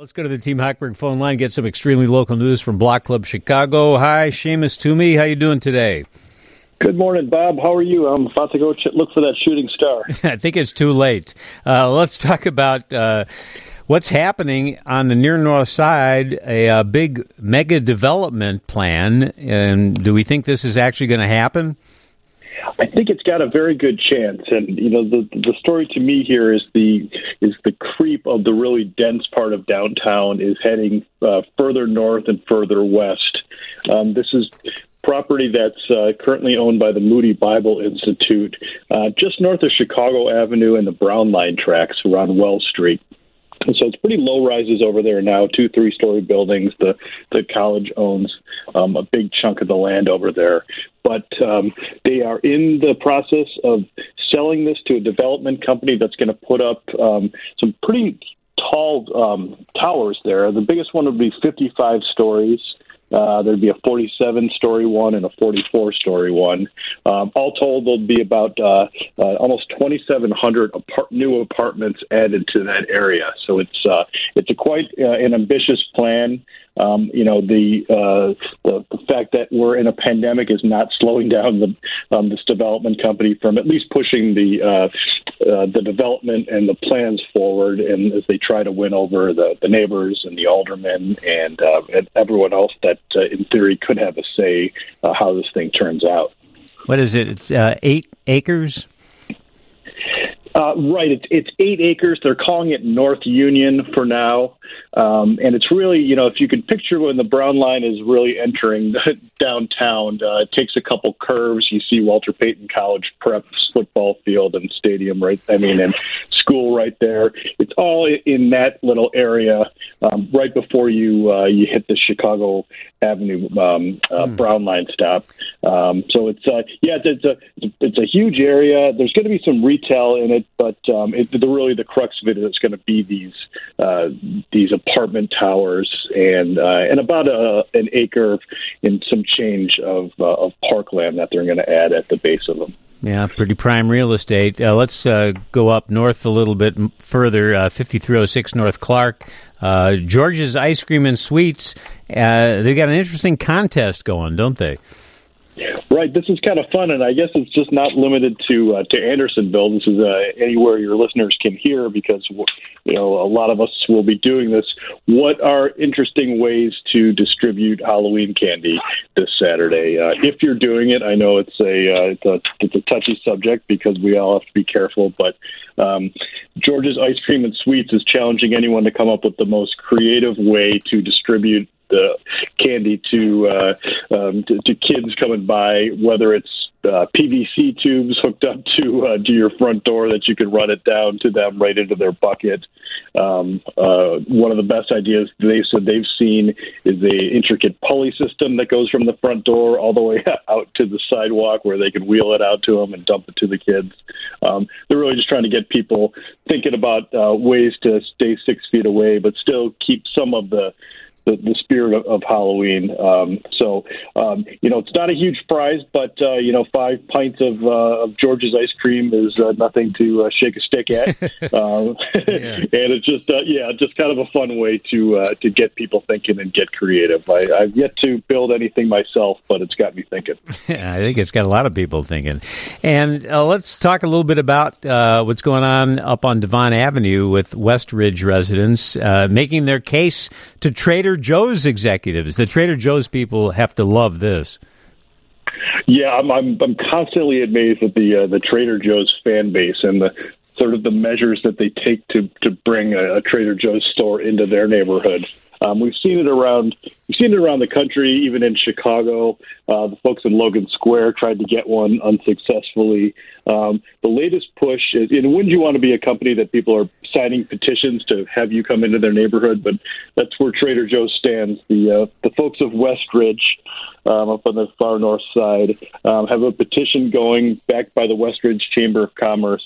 Let's go to the Team Hochberg phone line, get some extremely local news from Block Club Chicago. Hi, Seamus Toomey. How you doing today? Good morning, Bob. How are you? I'm about to go look for that shooting star. I think it's too late. Let's talk about what's happening on the near north side, a big mega development plan. And do we think this is actually going to happen? I think it's got a very good chance, and the story to me here is the creep of the really dense part of downtown is heading further north and further west. This is property that's currently owned by the Moody Bible Institute, just north of Chicago Avenue and the Brown Line tracks around Wells Street. And so it's pretty low rises over there now, 2 3-story buildings. The college owns a big chunk of the land over there. But they are in the process of selling this to a development company that's going to put up some pretty tall towers there. The biggest one would be 55 stories. There'd be a 47-story one and a 44-story one. All told, there'll be about almost 2,700 new apartments added to that area. So it's a quite an ambitious plan. The fact that we're in a pandemic is not slowing down this development company from at least pushing the development and the plans forward, and as they try to win over the neighbors and the aldermen and everyone else that in theory could have a say how this thing turns out. What is it? It's 8 acres? Right. It's 8 acres. They're calling it North Union for now. And it's really, if you can picture when the Brown Line is really entering downtown, it takes a couple curves. You see Walter Payton College Prep football field and stadium and school right there. It's all in that little area right before you hit the Chicago Avenue Brown Line stop. So it's a huge area. There's going to be some retail in it, but the crux of it is going to be these apartment towers and about an acre and some change of parkland that they're going to add at the base of them. Yeah, pretty prime real estate. Let's go up north a little bit further, 5306 North Clark. George's Ice Cream and Sweets, they got an interesting contest going, don't they? Right. This is kind of fun, and I guess it's just not limited to Andersonville. This is anywhere your listeners can hear because, a lot of us will be doing this. What are interesting ways to distribute Halloween candy this Saturday? If you're doing it, I know it's a touchy subject because we all have to be careful, but George's Ice Cream and Sweets is challenging anyone to come up with the most creative way to distribute the candy to kids coming by, whether it's PVC tubes hooked up to your front door that you can run it down to them right into their bucket. One of the best ideas they said they've seen is the intricate pulley system that goes from the front door all the way out to the sidewalk where they can wheel it out to them and dump it to the kids. They're really just trying to get people thinking about ways to stay 6 feet away but still keep some of the spirit of Halloween. It's not a huge prize, but 5 pints of George's ice cream is nothing to shake a stick at. And it's just just kind of a fun way to get people thinking and get creative. I've yet to build anything myself, but it's got me thinking. I think it's got a lot of people thinking. And let's talk a little bit about what's going on up on Devon Avenue with Westridge residents making their case to Trader Joe's executives. The Trader Joe's people have to love this. Yeah, I'm constantly amazed at the Trader Joe's fan base and the sort of the measures that they take to bring a Trader Joe's store into their neighborhood. We've seen it around the country, even in Chicago. The folks in Logan Square tried to get one unsuccessfully. The latest push is, wouldn't you want to be a company that people are signing petitions to have you come into their neighborhood? But that's where Trader Joe's stands. The folks of Westridge, up on the far north side, have a petition going backed by the Westridge Chamber of Commerce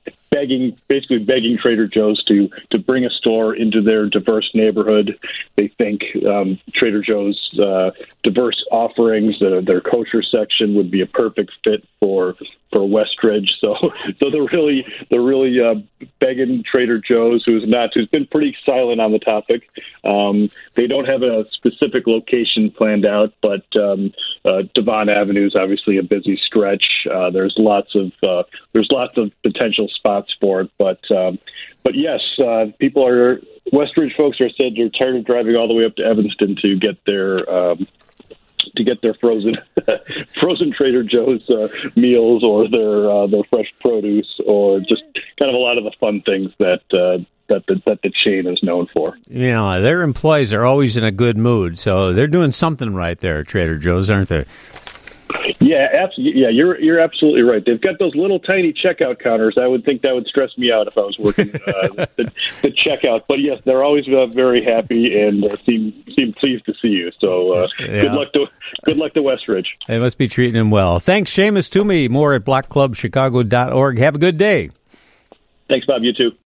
basically begging Trader Joe's to bring a store into their diverse neighborhood. They think Trader Joe's diverse offerings, their kosher section, would be a perfect fit for Westridge. So they're really begging Trader Joe's, who's been pretty silent on the topic. They don't have a specific location planned out, but Devon Avenue is obviously a busy stretch. There's lots of potential spots for it, but yes, Westridge folks are said they're tired of driving all the way up to Evanston to get their frozen Trader Joe's meals, or their fresh produce, or just kind of a lot of the fun things that the chain is known for. You know, their employees are always in a good mood, so they're doing something right there, Trader Joe's, aren't they? Yeah, absolutely. Yeah, you're absolutely right. They've got those little tiny checkout counters. I would think that would stress me out if I was working the checkout. But yes, they're always very happy and seem pleased to see you. So good luck to Westridge. They must be treating him well. Thanks, Seamus Toomey. More at blackclubchicago.org. Have a good day. Thanks, Bob. You too.